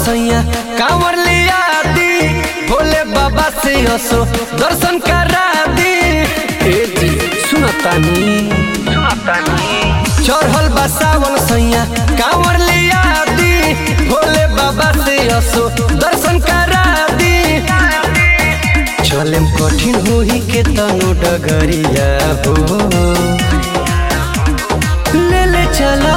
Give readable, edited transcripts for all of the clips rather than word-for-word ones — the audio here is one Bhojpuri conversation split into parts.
सैया कांवर लिया दी, भोले बाबा से असो दर्शन करा दी। सुनतानी चढ़ल बा सावन सैया कांवर लिया दी, भोले बाबा से असो दर्शन करा दी। चलेम कठिन होई के तनु डगरिया हो, ले चला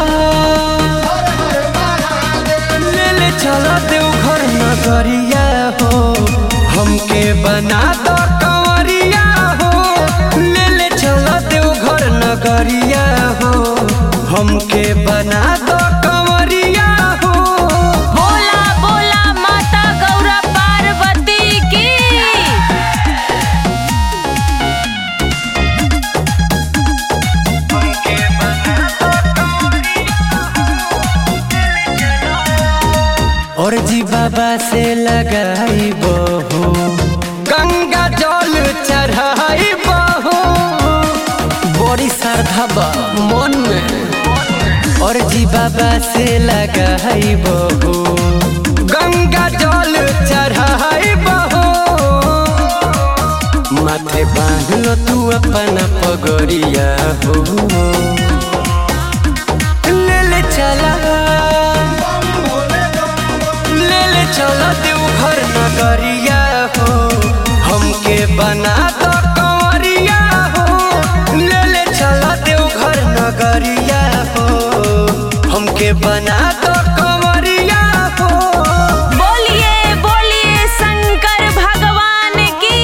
देवघर नगरिया हो, हमके बना दो कंवरिया हो। ले चला देवघर नगरिया हो, हमके बना दो कंवरिया हो। बोला बोला माता गौरा पार्वती की। और जी बाबा से लगाई बहो, गंगा जल चढ़ाई बहो, बड़ी श्रद्धा बा मन में। और जी बाबा से लगाई बहो, गंगा जल चढ़ाई बहो, माथे बांध लो तू अपना पगड़िया हो। ले चला देवघर नगरिया हो, हमके बना दो कंवरिया हो। ले चला देवघर नगरिया हो, हमके बना दो कंवरिया हो। बोलिए बोलिए शंकर भगवान की।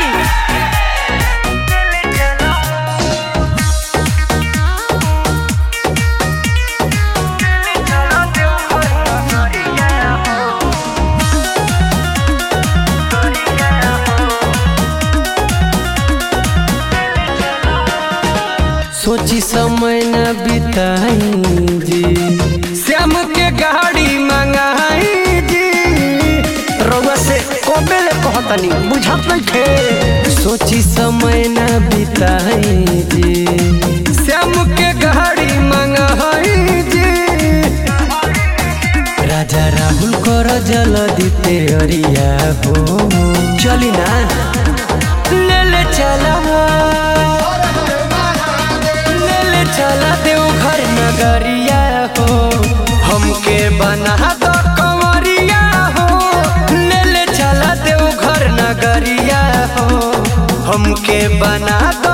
सोची समय न बिताई जी, श्याम के गाड़ी मंगाई जी। रउआ से कोबेले कहतनी बुझत नहीं थे। सोची समय न बिताई जी, श्याम के गाड़ी मंगाई जी। राजा राहुल कर जल्दी तेरिया हो, चली ना ले चला देवघर नगरिया हो, हमके बना दो कंवरिया हो। ले चला देवघर नगरिया हो, हमके बना दो